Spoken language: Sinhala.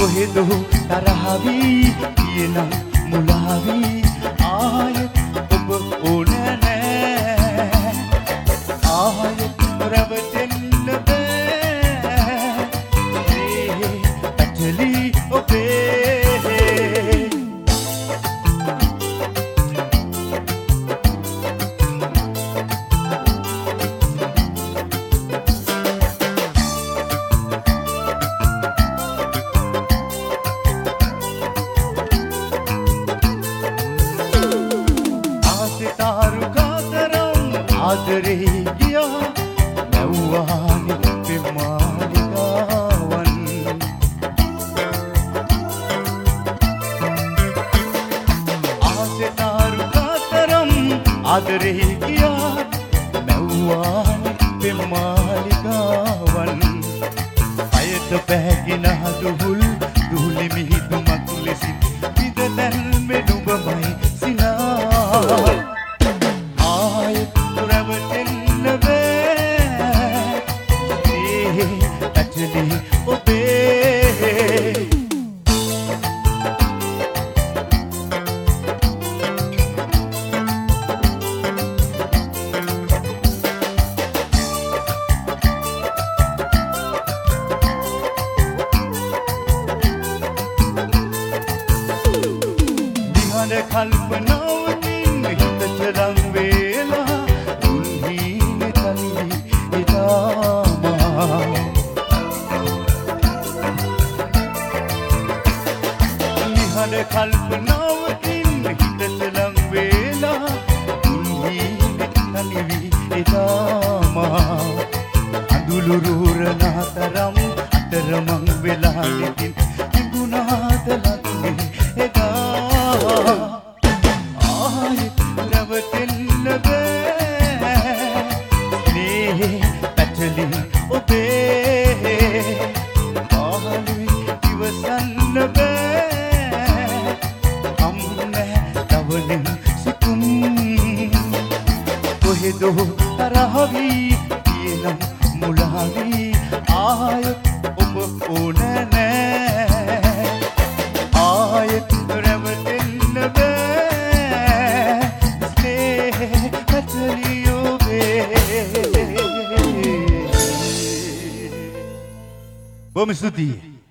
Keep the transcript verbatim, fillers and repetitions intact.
කොහෙදෝ තරහවි කියන මුලාවි ආයෙත් ඔබ ඕන නෑ ආයෙත් රැවටෙන්න බෑ ඒ පැටලි ඔබේ आदरे गया नौवानी विमानिकावन आसे तारुका तरम आदरे गया नौवानी विमानिकावन ayat පැහැගෙන දුහුල් දුහුලි මිහිදු මතුලෙසින් විදතන් මෙනුබමයි සිනා කල්පනාවකින් හිත චරම් වේලා උන්හින තලි ඉතාමා නිහඬ කල්පනාවකින් හිත චරම් වේලා උන්හින තලි ඉතාමා අඳුළු රුරනා තරම් අතරමං වෙලා නිතින් තිබුණාද ලක්නේ එදා ආයෙත් රැවටෙන්න බෑ නේ පැටලි ඔබේ ආලුයි ඉවසන්න බෑ අම්නේ තවලින් සිතුම් කොහෙදෝ තරහවි කියන මුලාවි ආයෙත් ඔබ ඕන නෑ ආයෙත් රැවටෙන්න බෑ ස්නේහ පැටලි ඔබේ බොහොම ස්තුතියි